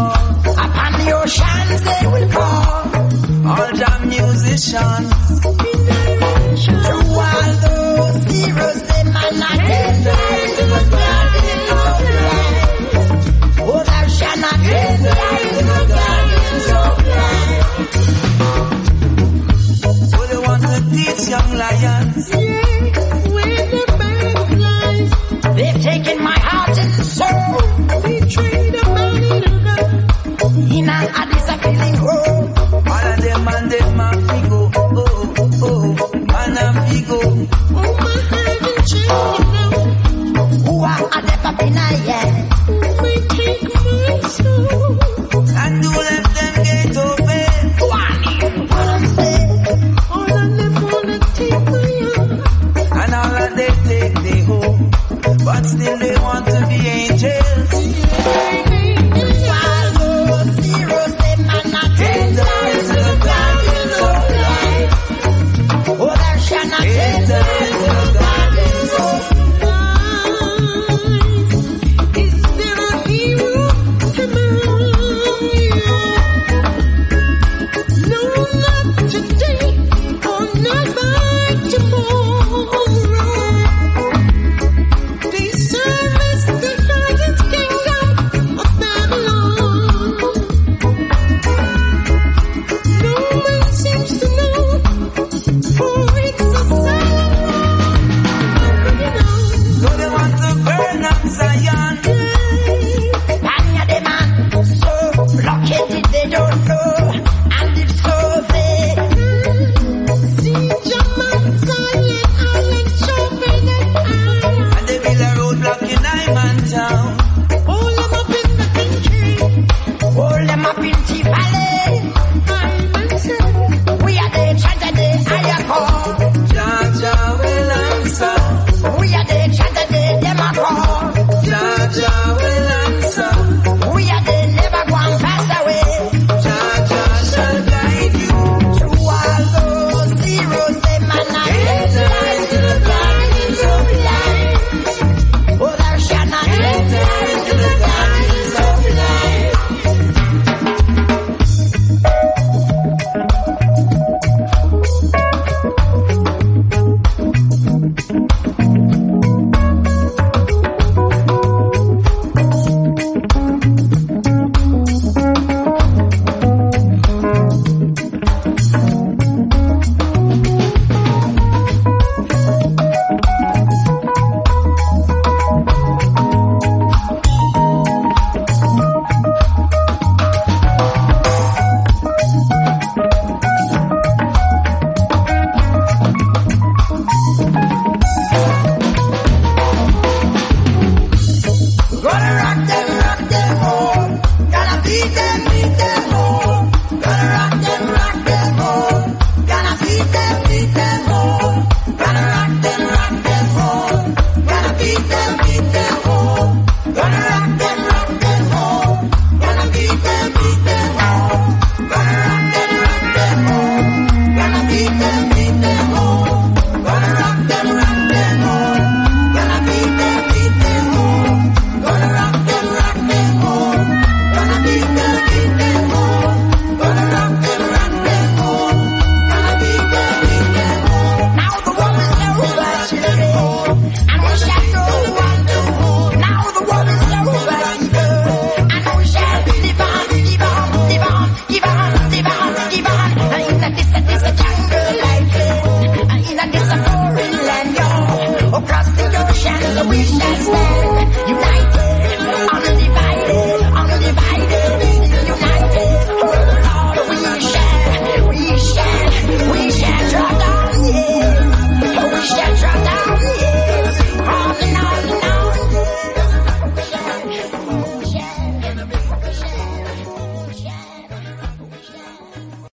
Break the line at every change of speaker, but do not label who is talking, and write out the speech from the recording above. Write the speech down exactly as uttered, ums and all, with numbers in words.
fall. Upon the oceans they will call. All the musicians. Through all those heroes, they might not get light to the gardens of light. Oh, thou shalt not get light to the gardens of light. So they want to teach young lions. Yeah, with the bag of lies. They've taken my heart and soul. They trade a money to God. In an abyss of feeling home. All of them and them and we go. Oh, oh, oh. Man and we go. Oh, my heaven changed. Who are never been I yet? We take my soul. And do let them get open. One. What I'm saying. All of them wanna take my heart. And all of them take their home. But still they want to be angels. Yeah. While those heroes, they might not take life to the gardens of life. Oh, thou shalt not take life to the gardens of life. Is there a hero among you? No, not today, or not by tomorrow. They service the highest kingdom of Babylon. No one seems to know, for it's a sign. So they want to burn up Zion. Many of them are so blockaded they don't know. And if so, they see German Zion Island shopping at Island. And they build a roadblock in Iman Town. Hold them up in the country. Hold them up in T Valley. Iman said, we are the tragedy I call. Jaja will answer. We are the tragedy them a call. Jaja will answer. We are the never going fast away. Jaja shall guide you. Through all those heroes, they man not get light to the gardens of life. Oh, thou shalt not get light to the gardens of life. Gonna rock them, rock them all. Gonna beat them, beat them